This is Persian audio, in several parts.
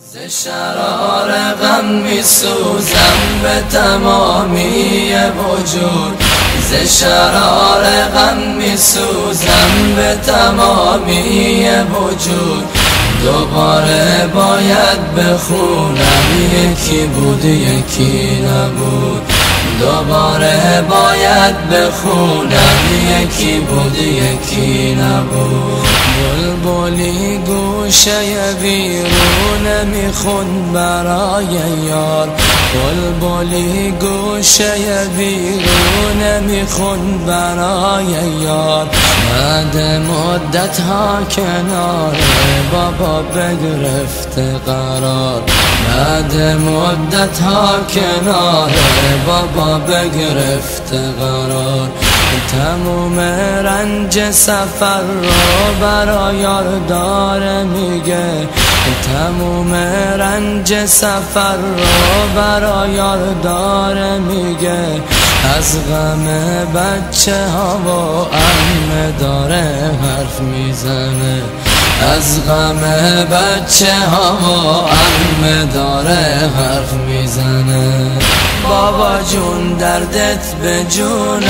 ز شرار غم می سوزم به تمامی وجود، ز شرار غم می سوزم به تمامی وجود. دوباره باید بخونم یکی بود یکی نبود، دوباره باید بخونم یکی بود یکی نبود. بلبلی گوشه ویرونه میخون برای یار، بلبلی گوشه ویرونه میخون برای یار. بعد مدت ها کنار بابا بگرفته قرار، بعد مدت ها کنار بابا بگرفته قرار. تموم رنج سفر رو برای یار داره میگه، تموم رنج سفر رو برای یار داره میگه. از غم بچه ها و عمه داره حرف میزنه، از غم بچه ها و عمه داره حرف میزنه. بابا جون دردت به جونم،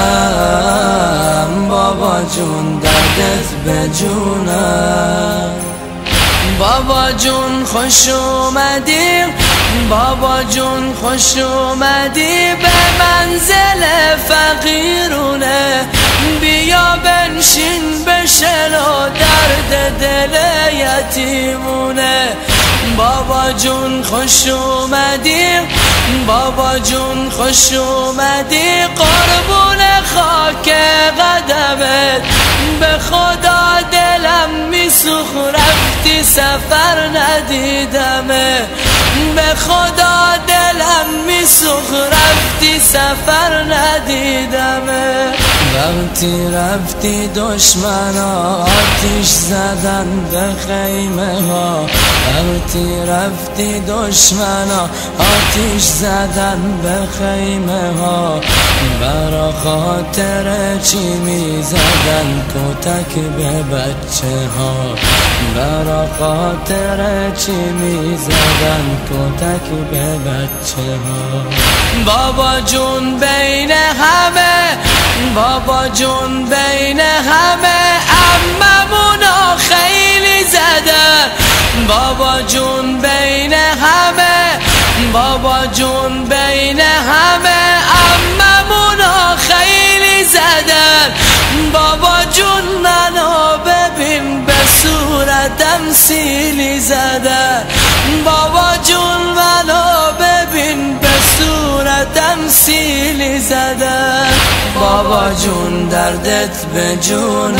بابا جون دردت به جونم. بابا جون خوش اومدی، بابا جون خوش اومدی به منزل فقیرونه. بیا بنشین بشنو درد دل یتیمونه. بابا جون خوش اومدی، بابا جون خوش اومدی. قربون خاک قدمت به خدا دلم میسوخ رفتی سفر ندیدمه، به خدا دلم میسوخ رفتی سفر ندیدمه. وقتی رفتی دشمنا آتیش زدن به خیمه ها، وقتی رفتی دشمنا آتیش زدن به خیمه ها. برا خاطر چی میزدن کتک به بچه ها، برا خاطر چی میزدن کتک به بچه ها. بابا جون بین همه، بابا جون بین همه عممونا خیلی زدن. بابا جون بین همه، بابا جون بین همه عممونا خیلی زدن. بابا جون منو ببین به صورتم سیلی زدن، بابا جون منو ببین به صورتم سیلی زدن. بابا جون دردت به جونم،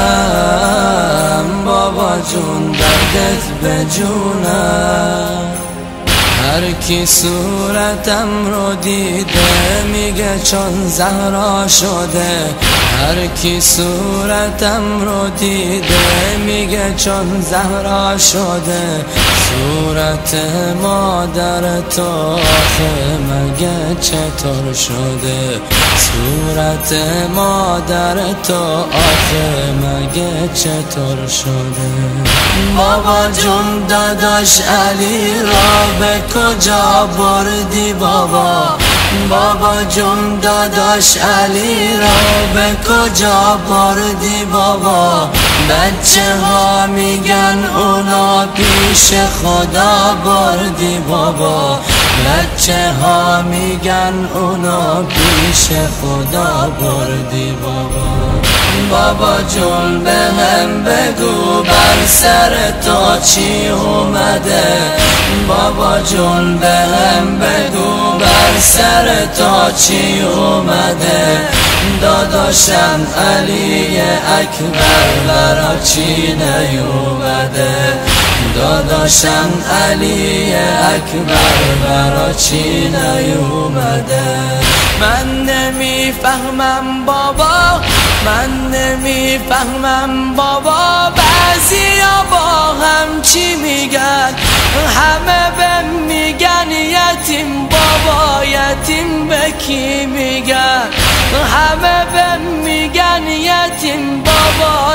بابا جون دردت به جونم. هر کی صورتم رو دیده میگه چون زهرا شده، هر کی صورتم رو دیده میگه چون زهرا شده. صورت مادر تو آخه مگه چطور شده، صورت مادر تو آخه مگه چطور شده. بابا جون داداش علی را به کجا بردی بابا، بابا جون داداش علی را به کجا بردی بابا. بچه ها میگن اونا پیش خدا بردی بابا، بچه ها میگن اونا پیش خدا بردی بابا. بابا جون به هم بگو بر سر تو چی اومده، بابا جون به هم بگو بر سر تو چی اومده. داداشم علی اکبر برا چی نیومده، داداشم علی اکبر برا چی نیومده. من نمیفهمم بابا، من نمیفهمم بابا. بعضیا با هم چی میگن، همه به میگن یتیم بابا، یتیم به کی میگن؟ همه به میگن یتیم بابا، یتیم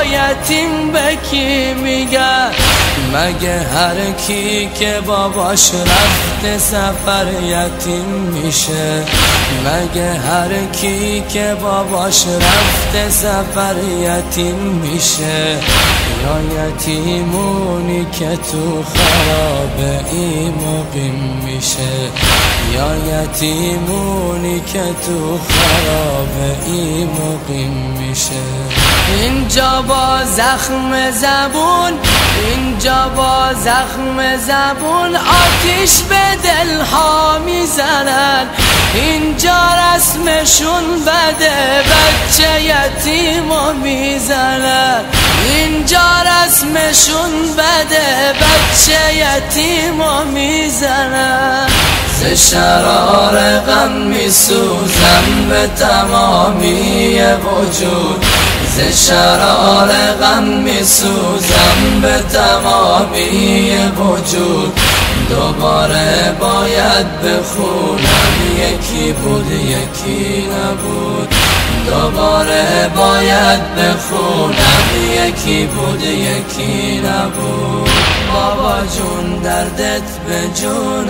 یتیم به کی میگن؟ مگه هر کی که باباش رفته سفر یتیم میشه؟ مگه هر کی که باباش رفته سفر یتیم میشه؟ یا یتیمونی که تو خرابه ای مقیم میشه؟ یا یتیمونی که تو خرابه ای مقیم میشه؟ اینجا با زخم زبون، اینجا با زخم زبون آتیش به دلها میزنن. اینجا رسمشون بده، بچه یتیمو میزنن. اینجا رسمشون بده، بچه یتیمو میزنن. ز شرار غم میسوزم به تمامی وجود، ز شرار غم میسوزم به تمامی وجود. دوباره باید بخونم یکی بود یکی نبود، دوباره باید بخونم یکی بود یکی نبود. بابا جون دردت به جونم،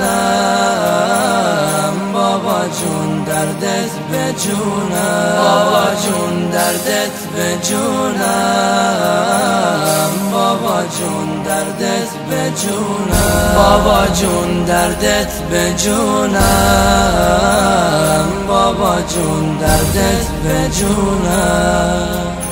بابا جون دردت به جونم، بابا جون دردت به جونم، بابا جون دردت به جونم، بابا جون دردت به جونم، بابا جون دردت به جونم.